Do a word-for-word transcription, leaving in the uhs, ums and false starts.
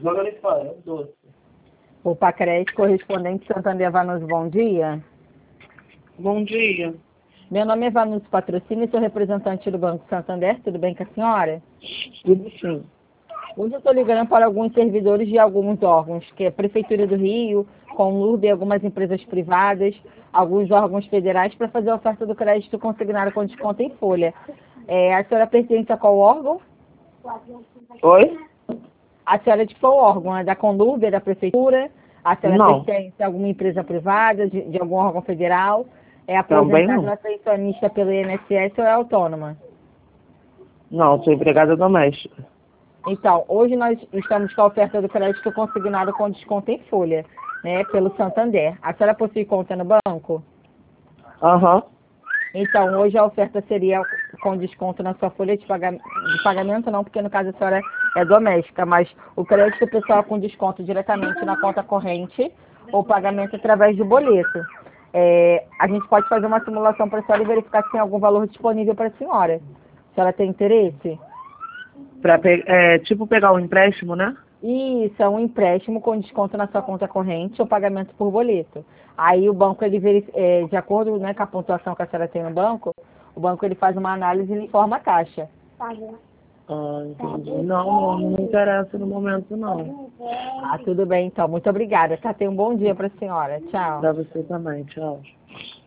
Joga ali fora, doce. O Pacred, correspondente Santander Vanucci, bom dia. Bom dia. Meu nome é Vanucci Patrocínio e sou representante do Banco Santander. Tudo bem com a senhora? Tudo sim. Hoje eu estou ligando para alguns servidores de alguns órgãos, que é a Prefeitura do Rio, Conlurb e algumas empresas privadas, alguns órgãos federais, para fazer a oferta do crédito consignado com desconto em folha. É, a senhora pertence a qual órgão? Oi? A senhora é de qual órgão? É da Conlurb, é da Prefeitura? A senhora Não. pertence a alguma empresa privada, de, de algum órgão federal? É Também aposentada ou não. é pensionista pelo I N S S ou é autônoma? Não, sou empregada doméstica. Então, hoje nós estamos com a oferta do crédito consignado com desconto em folha, né, pelo Santander. A senhora possui conta no banco? Aham. Então, hoje a oferta seria com desconto na sua folha de pagamento, de pagamento não, porque no caso a senhora é doméstica, mas o crédito pessoal é com desconto diretamente na conta corrente ou pagamento através de boleto. É, a gente pode fazer uma simulação para a senhora e verificar se tem algum valor disponível para a senhora. A senhora tem interesse? Pra pe é, tipo pegar um empréstimo, né? Isso, é um empréstimo com desconto na sua conta corrente ou pagamento por boleto. Aí o banco, ele verif- é, de acordo, né, com a pontuação que a senhora tem no banco, o banco ele faz uma análise e ele informa a taxa. Ah, entendi. Não, não, não me interessa no momento, não. Ah, tudo bem, então. Muito obrigada, tá? Tenha um bom dia para a senhora. Tchau. Pra você também, tchau.